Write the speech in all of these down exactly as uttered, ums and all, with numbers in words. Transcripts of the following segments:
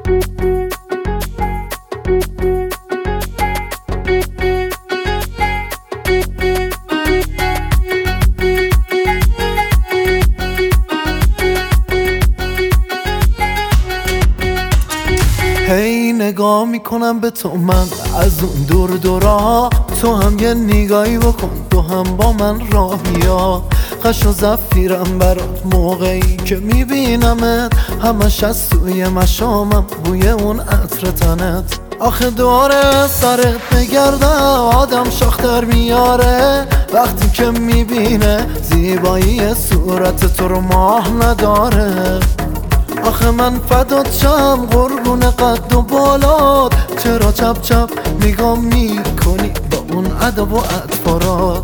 هی نگاه میکنم به تو من از اون دور دورا، تو هم یه نگاهی بکن، تو هم با من راهیا. قش و زفیرم برات موقعی که میبینمت، همش از توی مشامم بوی اون عطر تنت. آخه دوره سرت بگرده آدم شاختر میاره، وقتی که میبینه زیبایی صورت تو رو ماه نداره. آخه من فدات شم قربون قد و بالات، چرا چپ چپ نگاه میکنی با اون ادب و اطفارات؟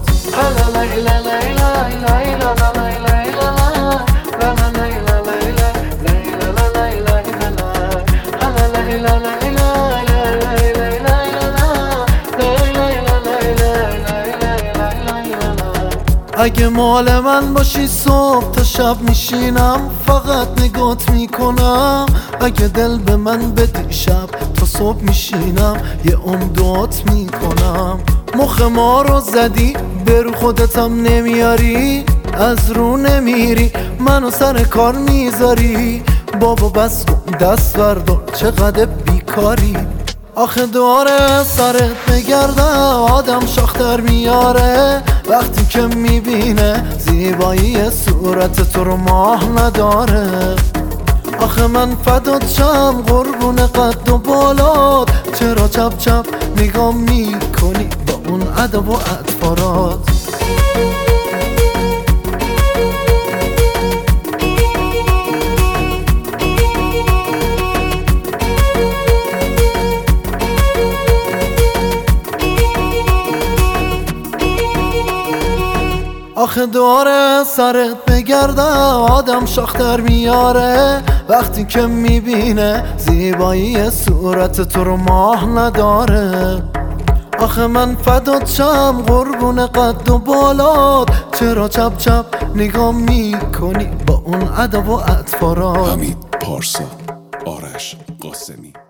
اگه مال من باشی صبح تا شب میشینم فقط نگات میکنم، اگه دل به من بدی شب تا صبح میشینم یه عمر دعات میکنم. مخ ما رو زدی به رو خودتم نمیاری، از رو نمیری منو سر کار میذاری. بابا بس کن دست بردار چقدر بیکاری. آخه دوره سرت بگرده آدم شاختر میاره، وقتی که میبینه زیبایی صورت تو رو ماه نداره. آخه من فدات شم قربون قد و بالات، چرا چپ چپ نگاه میکنی با اون ادب و اطفارات؟ آخه دوره سرت بگرده آدم شاختر میاره، وقتی که میبینه زیبایی صورت تو رو ماه نداره. آخه من فدات شم قربون قد و بالات، چرا چپ چپ نگاه میکنی با اون ادب و اطفارات؟ حمید پارسا، آرش قاسمی.